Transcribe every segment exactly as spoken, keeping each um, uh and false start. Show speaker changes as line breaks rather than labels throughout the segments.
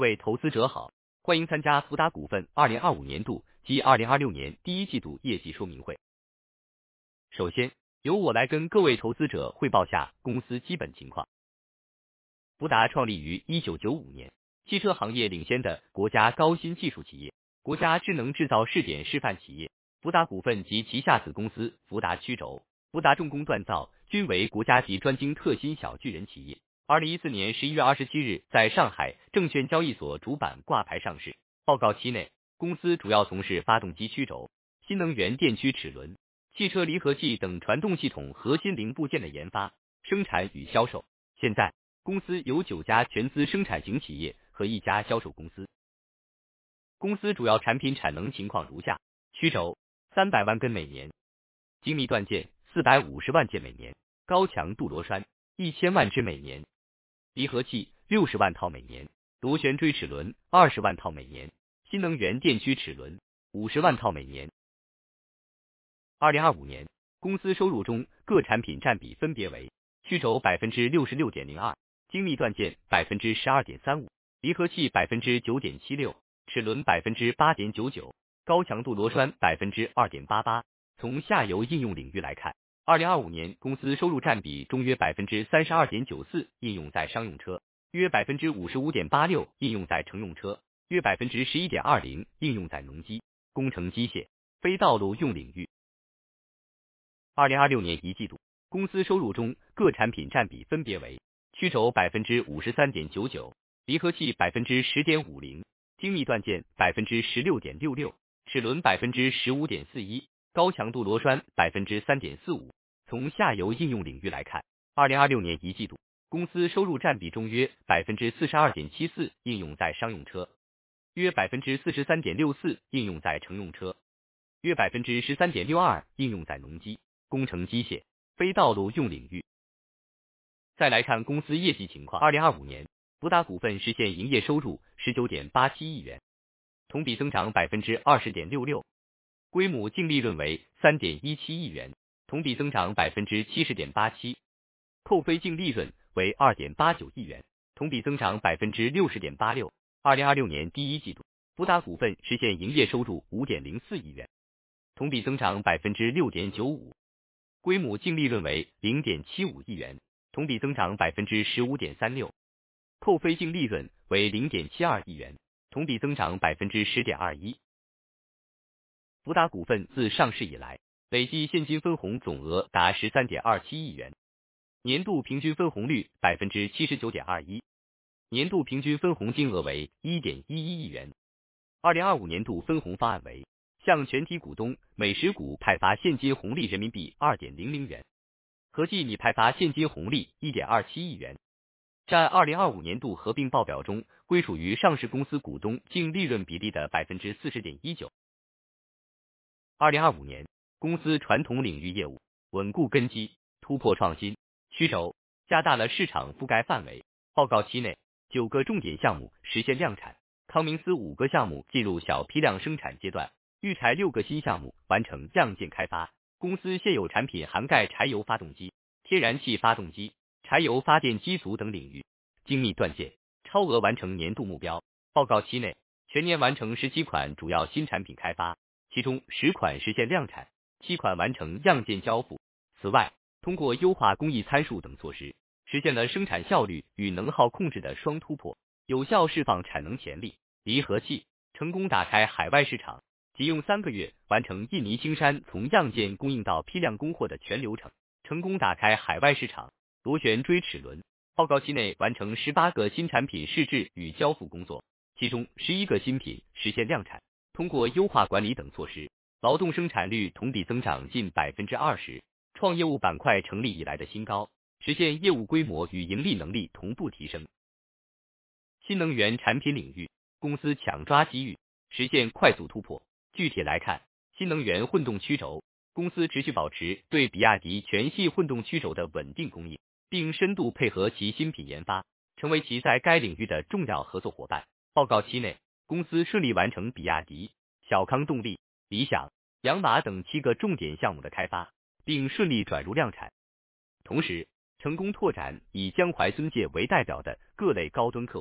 为投资者好，欢迎参加福达股份二零二五年度及二零二六年第一季度业绩说明会。首先，由我来跟各位投资者汇报下公司基本情况。福达创立于一九九五年，汽车行业领先的国家高新技术企业，国家智能制造试点示范企业。福达股份及旗下子公司福达曲轴、福达重工锻造均为国家级专精特新小巨人企业。二零一四年十一月二十七日在上海证券交易所主板挂牌上市。报告期内，公司主要从事发动机曲轴、新能源电驱齿轮、汽车离合器等传动系统核心零部件的研发、生产与销售。现在，公司有九家全资生产型企业和一家销售公司。公司主要产品产能情况如下：曲轴三百万根每年，精密锻件四百五十万件每年，高强度螺栓一千万只每年，离合器六十万套每年，螺旋锥齿轮二十万套每年，新能源电驱齿轮五十万套每年。二零二五年，公司收入中各产品占比分别为：曲轴百分之六十六点零二，精密锻件百分之十二点三五，离合器百分之九点七六，齿轮百分之八点九九，高强度螺栓百分之二点八八。从下游应用领域来看，二零二五年公司收入占比中约百分之三十二点九四应用在商用车，约百分之五十五点八六应用在乘用车，约百分之十一点二零应用在农机、工程机械、非道路用领域。二零二六年一季度，公司收入中各产品占比分别为：曲轴百分之五十三点九九，离合器百分之十点五零，精密锻件百分之十六点六六，齿轮百分之十五点四一，高强度螺栓百分之三点四五。从下游应用领域来看，二零二六年一季度，公司收入占比中约百分之四十二点七四应用在商用车，约百分之四十三点六四应用在乘用车，约百分之十三点六二应用在农机、工程机械、非道路用领域。再来看公司业绩情况，二零二五年，福达股份实现营业收入十九点八七亿元，同比增长百分之二十点六六，规模净利润为三点一七亿元，同比增长百分之七十点八七，扣非净利润为二点八九亿元，同比增长百分之六十点八六。二零二六年第一季度，福达股份实现营业收入五点零四亿元，同比增长百分之六点九五，规模净利润为零点七五亿元，同比增长百分之十五点三六，扣非净利润为零点七二亿元，同比增长百分之十点二一。福达股份自上市以来，累计现金分红总额达十三点二七亿元，年度平均分红率百分之七十九点二一，年度平均分红金额为一点一一亿元。二零二五年度分红方案为向全体股东每十股派发现金红利人民币二点零零元，合计拟派发现金红利一点二七亿元，占二零二五年度合并报表中归属于上市公司股东净利润比例的百分之四十点一九。二零二五年，公司传统领域业务稳固根基，突破创新，曲轴加大了市场覆盖范围。报告期内，九个重点项目实现量产，康明斯五个项目进入小批量生产阶段，育柴六个新项目完成样件开发。公司现有产品涵盖柴油发动机、天然气发动机、柴油发电机组等领域，精密锻件超额完成年度目标。报告期内，全年完成十七款主要新产品开发，其中十款实现量产，七款完成样件交付。此外，通过优化工艺参数等措施，实现了生产效率与能耗控制的双突破，有效释放产能潜力。离合器成功打开海外市场，仅用三个月完成印尼青山从样件供应到批量供货的全流程，成功打开海外市场。螺旋锥齿轮报告期内完成十八个新产品试制与交付工作，其中十一个新品实现量产。通过优化管理等措施，劳动生产率同比增长近百分之二十，创业务板块成立以来的新高，实现业务规模与盈利能力同步提升。新能源产品领域，公司抢抓机遇，实现快速突破。具体来看，新能源混动曲轴，公司持续保持对比亚迪全系混动曲轴的稳定供应，并深度配合其新品研发，成为其在该领域的重要合作伙伴。报告期内，公司顺利完成比亚迪、小康动力、理想、洋马等七个重点项目的开发，并顺利转入量产。同时，成功拓展以江淮孙界为代表的各类高端客户，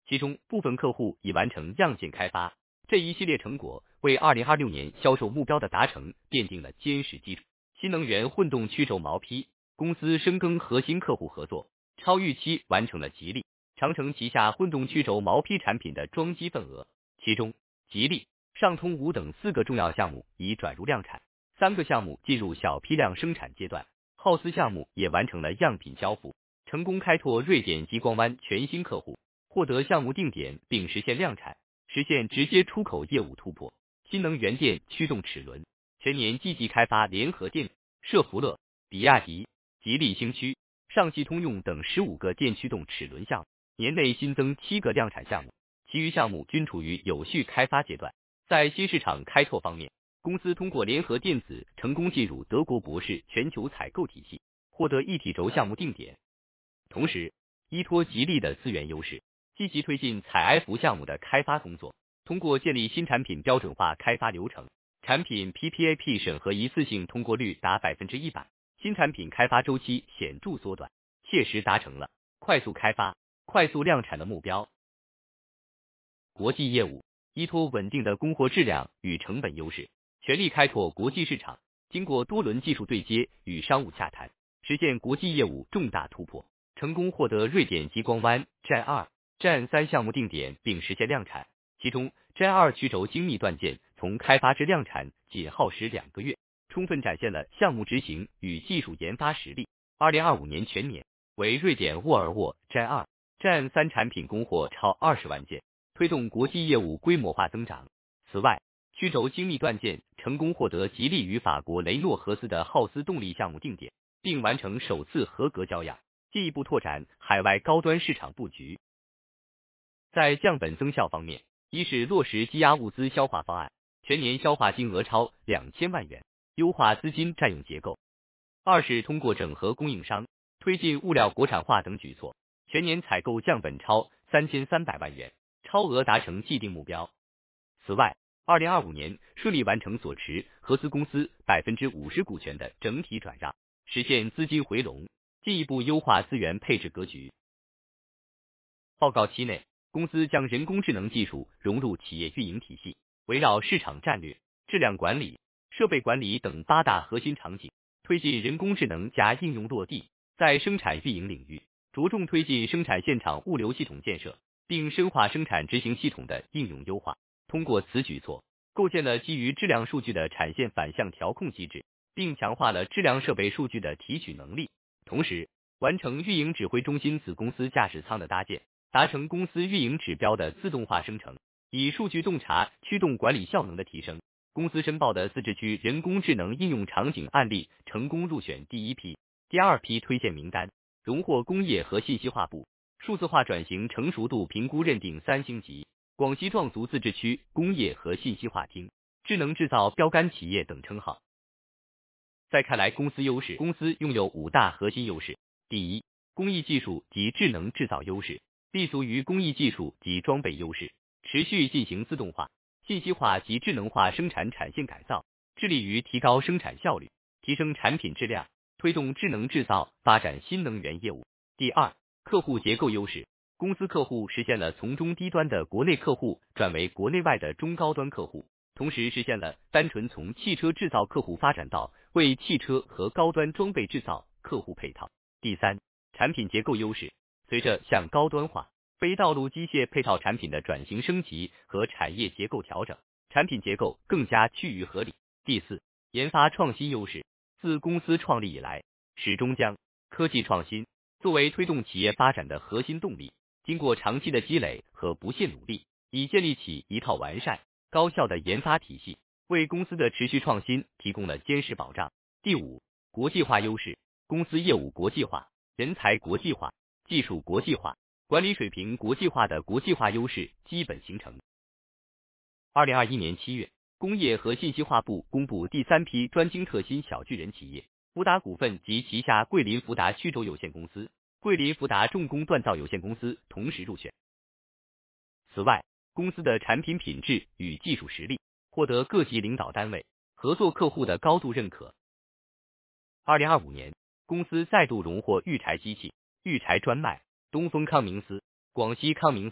其中部分客户已完成样件开发。这一系列成果为二零二六年销售目标的达成奠定了坚实基础。新能源混动曲轴毛坯，公司深耕核心客户合作，超预期完成了吉利、长城旗下混动曲轴毛坯产品的装机份额，其中吉利、上通五等四个重要项目已转入量产，三个项目进入小批量生产阶段，浩斯项目也完成了样品交付，成功开拓瑞典激光湾全新客户，获得项目定点并实现量产，实现直接出口业务突破。新能源电驱动齿轮，全年积极开发联合电、社福乐、比亚迪、吉利星驱、上汽通用等十五个电驱动齿轮项目，年内新增七个量产项目，其余项目均处于有序开发阶段。在新市场开拓方面，公司通过联合电子成功进入德国博世全球采购体系，获得一体轴项目定点。同时，依托吉利的资源优势，积极推进采埃孚项目的开发工作，通过建立新产品标准化开发流程，产品 P P A P 审核一次性通过率达百分之一百，新产品开发周期显著缩短，切实达成了快速开发、快速量产的目标。国际业务，依托稳定的供货质量与成本优势，全力开拓国际市场，经过多轮技术对接与商务洽谈，实现国际业务重大突破，成功获得瑞典激光湾 Gen 二、Gen 三项目定点并实现量产。其中 Gen 二曲轴精密断件从开发至量产仅耗时两个月，充分展现了项目执行与技术研发实力。二零二五年全年，为瑞典沃尔沃 Gen 二、Gen 三产品供货超二十万件，推动国际业务规模化增长。此外，曲轴精密断件成功获得吉利与法国雷诺合资的浩斯动力项目定点，并完成首次合格交样，进一步拓展海外高端市场布局。在降本增效方面，一是落实积压物资消化方案，全年消化金额超两千万元，优化资金占用结构；二是通过整合供应商，推进物料国产化等举措，全年采购降本超三千三百万元，超额达成既定目标。此外，二零二五年顺利完成所持合资公司百分之五十股权的整体转让，实现资金回笼，进一步优化资源配置格局。报告期内，公司将人工智能技术融入企业运营体系，围绕市场战略、质量管理、设备管理等八大核心场景，推进人工智能加应用落地。在生产运营领域，着重推进生产现场物流系统建设，并深化生产执行系统的应用优化。通过此举措，构建了基于质量数据的产线反向调控机制，并强化了质量设备数据的提取能力。同时，完成运营指挥中心子公司驾驶舱的搭建，达成公司运营指标的自动化生成。以数据洞察驱动管理效能的提升，公司申报的自治区人工智能应用场景案例成功入选第一批、第二批推荐名单，荣获工业和信息化部数字化转型成熟度评估认定三星级、广西壮族自治区工业和信息化厅智能制造标杆企业等称号。再看来公司优势，公司拥有五大核心优势。第一，工艺技术及智能制造优势，立足于工艺技术及装备优势，持续进行自动化、信息化及智能化生产产线改造，致力于提高生产效率，提升产品质量，推动智能制造发展新能源业务。第二，客户结构优势，公司客户实现了从中低端的国内客户转为国内外的中高端客户，同时实现了单纯从汽车制造客户发展到为汽车和高端装备制造客户配套。第三，产品结构优势，随着向高端化、非道路机械配套产品的转型升级和产业结构调整，产品结构更加趋于合理。第四，研发创新优势，自公司创立以来，始终将科技创新作为推动企业发展的核心动力，经过长期的积累和不懈努力，已建立起一套完善、高效的研发体系，为公司的持续创新提供了坚实保障。第五，国际化优势，公司业务国际化、人才国际化、技术国际化、管理水平国际化的国际化优势基本形成。二零二一年七月，工业和信息化部公布第三批专精特新小巨人企业，福达股份及旗下桂林福达曲轴有限公司、桂林福达重工锻造有限公司同时入选。此外，公司的产品品质与技术实力获得各级领导单位、合作客户的高度认可。二零二五年，公司再度荣获育柴机器、育柴专卖、东风康明斯、广西康明斯、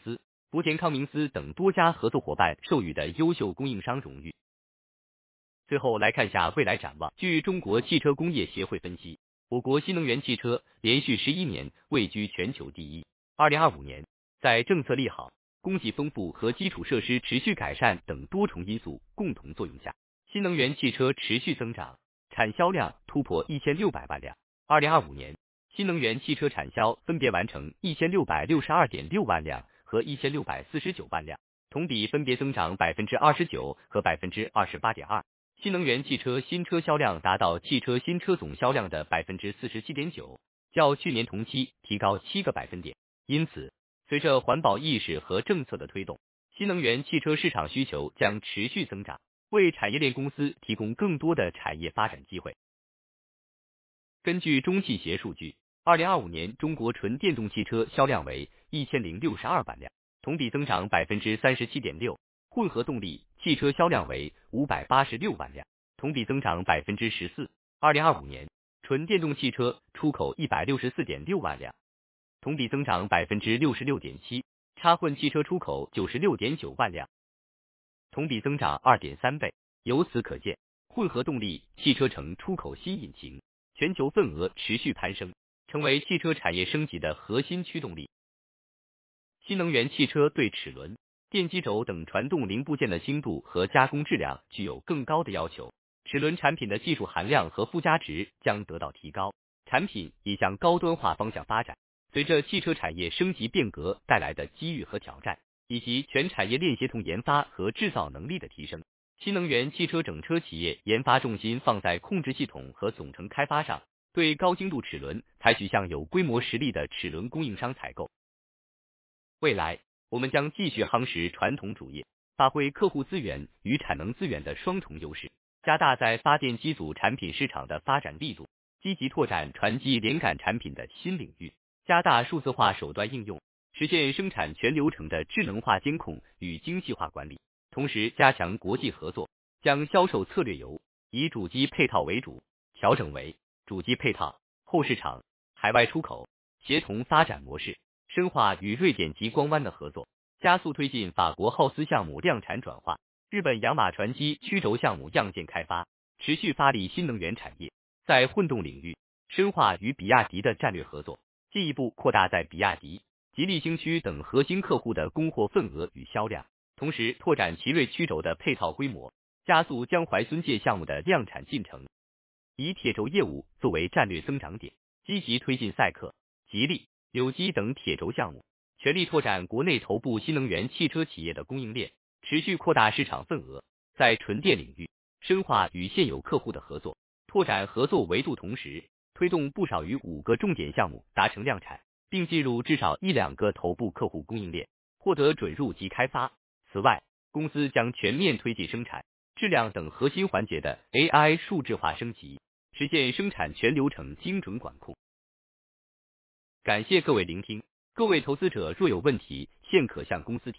福田康明斯等多家合作伙伴授予的优秀供应商荣誉。最后来看下未来展望。据中国汽车工业协会分析，我国新能源汽车连续十一年位居全球第一。二零二五年，在政策利好、供给丰富和基础设施持续改善等多重因素共同作用下，新能源汽车持续增长，产销量突破一千六百万辆。二零二五年，新能源汽车产销分别完成一千六百六十二点六万辆和一千六百四十九万辆，同比分别增长百分之二十九和百分之二十八点二。新能源汽车新车销量达到汽车新车总销量的百分之四十七点九，较去年同期提高七个百分点。因此，随着环保意识和政策的推动，新能源汽车市场需求将持续增长，为产业链公司提供更多的产业发展机会。根据中汽协数据，二零二五年中国纯电动汽车销量为一千零六十二万辆，同比增长百分之三十七点六。混合动力汽车销量为五百八十六万辆，同比增长百分之十四。二零二五年，纯电动汽车出口一百六十四点六万辆，同比增长百分之六十六点七。插混汽车出口九十六点九万辆，同比增长二点三倍。由此可见，混合动力汽车成出口新引擎，全球份额持续攀升，成为汽车产业升级的核心驱动力。新能源汽车对齿轮、电机轴等传动零部件的精度和加工质量具有更高的要求，齿轮产品的技术含量和附加值将得到提高，产品也向高端化方向发展。随着汽车产业升级变革带来的机遇和挑战，以及全产业链协同研发和制造能力的提升，新能源汽车整车企业研发重心放在控制系统和总成开发上，对高精度齿轮采取向有规模实力的齿轮供应商采购。未来，我们将继续夯实传统主业，发挥客户资源与产能资源的双重优势，加大在发电机组产品市场的发展力度，积极拓展传机连感产品的新领域，加大数字化手段应用，实现生产全流程的智能化监控与精细化管理。同时加强国际合作，将销售策略由以主机配套为主调整为主机配套、后市场、海外出口协同发展模式，深化与瑞典及光湾的合作，加速推进法国浩斯项目量产转化，日本洋马传机曲轴项目样件开发，持续发力新能源产业。在混动领域，深化与比亚迪的战略合作，进一步扩大在比亚迪、吉利新区等核心客户的供货份额与销量，同时拓展奇瑞曲轴的配套规模，加速江淮孙界项目的量产进程。以铁轴业务作为战略增长点，积极推进赛克、吉利、柳基等铁轴项目，全力拓展国内头部新能源汽车企业的供应链，持续扩大市场份额。在纯电领域，深化与现有客户的合作，拓展合作维度，同时推动不少于五个重点项目达成量产，并进入至少一两个头部客户供应链，获得准入及开发。此外，公司将全面推进生产、质量等核心环节的 A I 数字化升级，实现生产全流程精准管控。感谢各位聆听，各位投资者若有问题，现可向公司提